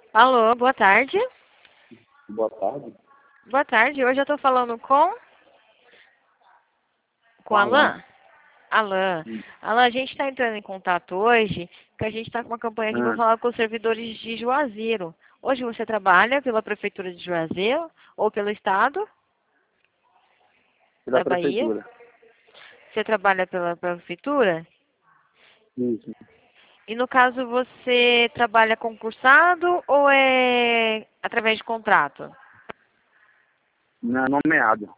Alô, boa tarde. Boa tarde. Boa tarde. Hoje eu tô falando com Com Alan. Alan. Alan. Hum. Alan, a gente está entrando em contato hoje, que a gente está com uma campanha aqui para Ah, falar com os servidores de Juazeiro. Hoje você trabalha pela Prefeitura de Juazeiro ou pelo Estado pela da Bahia? prefeitura. Você trabalha pela Prefeitura? Isso. E no caso você trabalha concursado ou é através de contrato? Nomeado.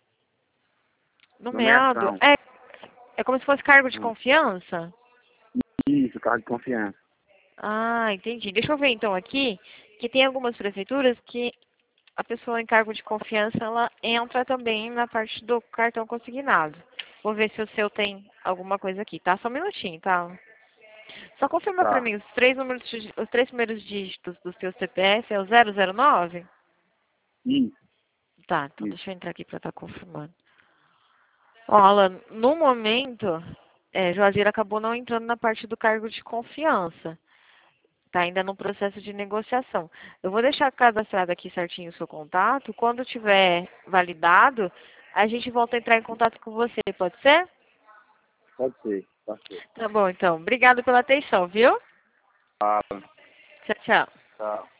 Nomeado? Nomeação. É como se fosse cargo de Hum. confiança? Isso, cargo de confiança. Ah, entendi. Deixa eu ver então aqui, que tem algumas prefeituras que a pessoa em cargo de confiança, ela entra também na parte do cartão consignado. Vou ver se o seu tem alguma coisa aqui, tá? Só um minutinho, tá? Só confirma pra Tá. mim, os três primeiros dígitos do seu CPF é o 009? Isso, Tá, então isso. deixa eu entrar aqui pra estar confirmando. Ó, Alan, no momento, Juazeiro acabou não entrando na parte do cargo de confiança. Está ainda no processo de negociação. Eu vou deixar cadastrado aqui certinho o seu contato. Quando tiver validado, a gente volta a entrar em contato com você, pode ser? Pode ser. Pode ser. Tá bom, então. Obrigado pela atenção, viu? Tá. Tchau, tchau. Tá.